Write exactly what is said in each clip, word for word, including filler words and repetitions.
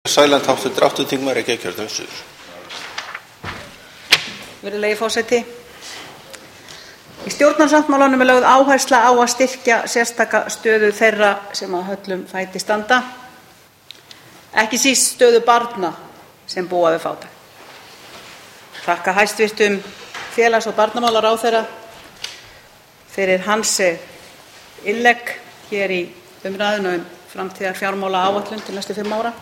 Sæland háttvirtur áttunda þingmaður Reykjavíkurkjördæmis suður. Virðulegi forseti. Í stjórnarsáttmálanum er lögð áhersla á að styrkja sérstaka stöðu þeirra sem að höllum fæti standa, ekki síst stöðu barna sem búa við fátækt. Þakka hæstvirtum félags- og barnamálaráðherra fyrir hans innlegg hér í umræðuna um framtíðar fjármálaáætlun til næstu fimm ára.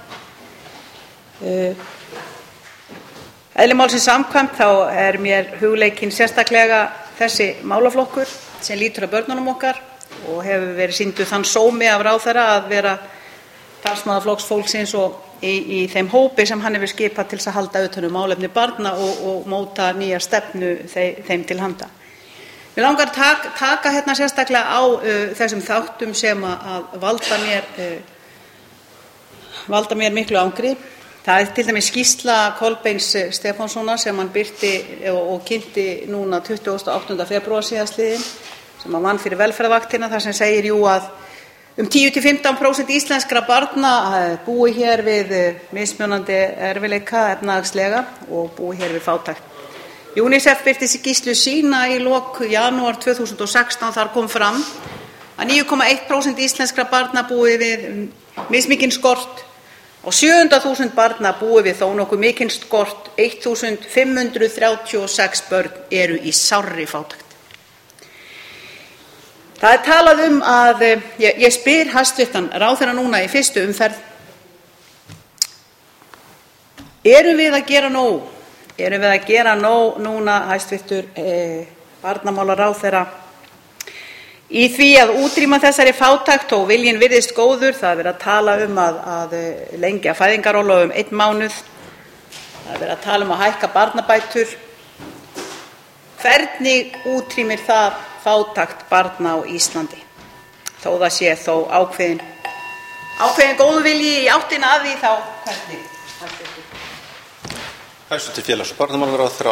Eðli málsins samkvæmt þá er mér hugleikinn sérstaklega þessi málaflokkur sem lýtur að börnunum okkar og hefur verið sýndur þann sómi af ráðherra að vera talsmaður Flokks fólksins og í, í þeim hópi sem hann hefur skipað til þess að halda utan um málefni barna og, og móta nýja stefnu þeim, þeim til handa. Mig langar að taka, taka hérna sérstaklega á uh, þessum þáttum sem að valda mér, uh, valda mér miklu angri. Það er til dæmis skýrsla Kolbeins Stefánssonar sem hann birti og, og kynnti núna tuttugasta og áttunda febrúar síðastliðinn sem hann vann fyrir velferðarvaktina, þar sem segir jú að um tíu til fimmtán prósent íslenskra barna búi hér við mismunandi erfiðleika efnahagslega og búi hér við fátækt. UNICEF birti skýrslu sína í lok janúar tvö þúsund og sextán. Þar kom fram að níu komma eitt prósent íslenskra barna búi við mismikinn skort og sjö hundruð þúsund barna búi við þó nokkuð mikinn skort. fimmtán hundruð þrjátíu og sex börn eru í sárri fátækt. Það er talað um að, ég, ég spyr hæstvirtan ráðherra núna í fyrstu umferð, erum við að gera nóg? Erum við að gera nóg núna, hæstvirtur eh, barnamálaráðherra, í því að útrýma þessari fátækt og viljinn virðist góður? Það er verið að tala um að, að lengja fæðingarorlof um einn mánuð. Það er verið að tala um að hækka barnabætur. Hvernig útrýmir það fátækt barna á Íslandi? Þó það sé þó ákveðin, ákveðin góðvilji í áttina að því, þá hvernig? Hæstvirtur félags- og barnamálaráðherra